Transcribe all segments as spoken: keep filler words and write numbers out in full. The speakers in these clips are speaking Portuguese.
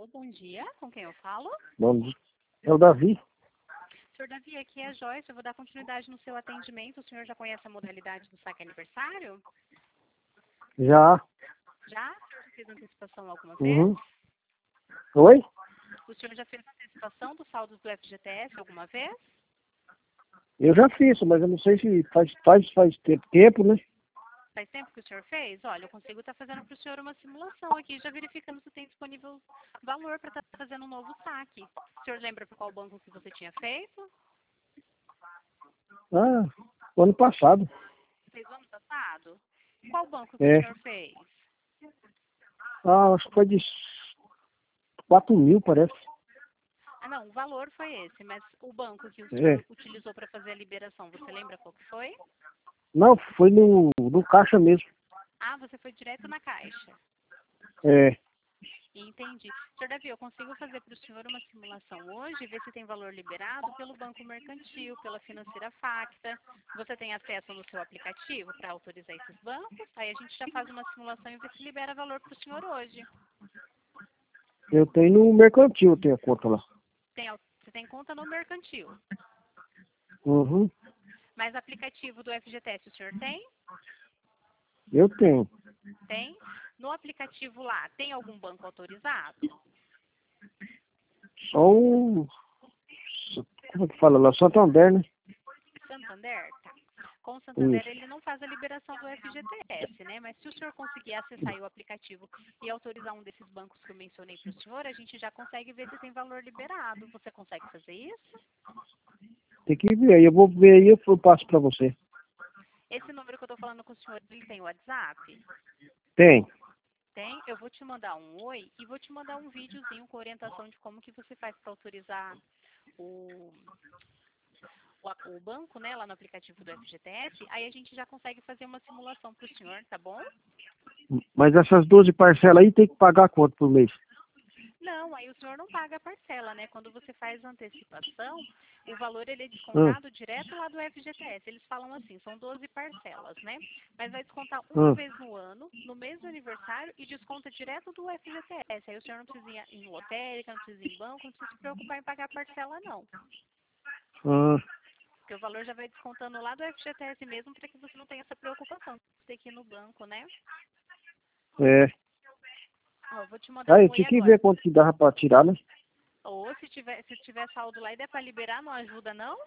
bom dia. Com quem eu falo? Bom dia. É o Davi. Senhor Davi, aqui é a Joyce. Eu vou dar continuidade no seu atendimento. O senhor já conhece a modalidade do saque aniversário? Já. Já? O senhor já fez antecipação alguma vez? Uhum. Oi? O senhor já fez antecipação dos saldos do F G T S alguma vez? Eu já fiz, mas eu não sei se faz, faz, faz tempo, tempo, né? Faz tempo que o senhor fez? Olha, eu consigo estar fazendo para o senhor uma simulação aqui, já verificando se tem disponível valor para estar fazendo um novo saque. O senhor lembra para qual banco que você tinha feito? Ah, o ano passado. Fez o ano passado? Qual banco que o É. senhor fez? Ah, acho que foi de quatro mil, parece. Ah, não, o valor foi esse, mas o banco que o É. senhor utilizou para fazer a liberação, você lembra qual que foi? Não, foi no, no caixa mesmo. Ah, você foi direto na caixa. É. Entendi. Senhor Davi, eu consigo fazer para o senhor uma simulação hoje, ver se tem valor liberado pelo Banco Mercantil, pela Financeira Facta. Você tem acesso no seu aplicativo para autorizar esses bancos? Aí a gente já faz uma simulação e vê se libera valor para o senhor hoje. Eu tenho no mercantil, eu tenho a conta lá. Tem, au- você tem conta no Mercantil, Uhum. mas aplicativo do F G T S o senhor tem? Eu tenho. Tem. No aplicativo lá, tem algum banco autorizado? Só o... Como é que fala lá? Santander, né? Santander? Tá. Com o Santander, Isso. ele não faz a liberação do F G T S, né? Mas se o senhor conseguir acessar aí o aplicativo e autorizar um desses bancos que eu mencionei para o senhor, a gente já consegue ver se tem valor liberado. Você consegue fazer isso? Tem que ver aí. Eu vou ver aí e eu passo pra você. Esse número que eu estou falando com o senhor, ele tem WhatsApp? Tem. Tem. Eu vou te mandar um oi e vou te mandar um videozinho com orientação de como que você faz para autorizar o... O, a- o banco, né, lá no aplicativo do F G T S, aí a gente já consegue fazer uma simulação para o senhor, tá bom? Mas essas doze parcelas aí tem que pagar quanto por mês? Não, aí o senhor não paga a parcela, né? Quando você faz antecipação, o valor ele é Hum, descontado direto lá do F G T S. Eles falam assim, são doze parcelas, né? Mas vai descontar uma hum. vez no ano, no mês do aniversário, e desconta direto do F G T S. Aí o senhor não precisa ir em lotérica, não precisa ir em banco, não precisa se preocupar em pagar a parcela, não. Ah, Porque o valor já vai descontando lá do F G T S mesmo, para que você não tenha essa preocupação de ter que ir no banco, né? é. Ó, eu vou te mandar Aí um eu oi tinha que agora. ver quanto que dava pra tirar, né? Ou se tiver, se tiver saldo lá e der para liberar, não ajuda, não?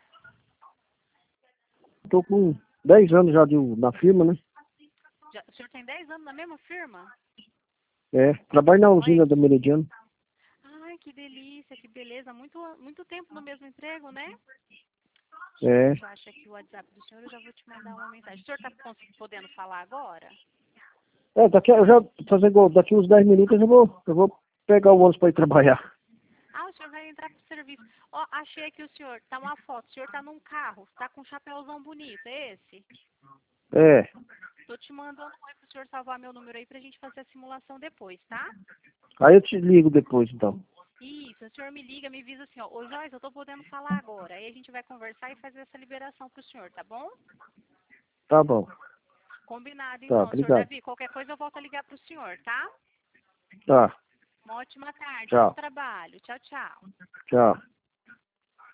Tô com dez anos já de, na firma, né? Já, o senhor tem dez anos na mesma firma? É. Trabalho na Olha usina da que, Meridiano. ai, que delícia, que beleza. Muito, muito tempo no mesmo emprego, né? Deixa eu ver É. se eu acho aqui o WhatsApp do senhor, eu já vou te mandar uma mensagem. O senhor está podendo falar agora? É, daqui, eu já fazer igual, daqui uns dez minutos eu já vou, eu vou pegar o ônibus pra ir trabalhar. Ah, o senhor vai entrar pro serviço. Ó, achei aqui o senhor. Tá uma foto. O senhor tá num carro. Tá com um chapéuzão bonito. É esse? É. Tô te mandando um oi pro senhor salvar meu número aí pra gente fazer a simulação depois, tá? Aí eu te ligo depois, então. Isso, o senhor me liga, me avisa assim, ó, ô Joyce, eu tô podendo falar agora. Aí a gente vai conversar e fazer essa liberação pro senhor, tá bom? Tá bom. Combinado, Tá, então. Senhor obrigado. Davi, qualquer coisa eu volto a ligar pro senhor, tá? Tá. Uma ótima tarde, bom Tchau. trabalho. Tchau, tchau. Tchau.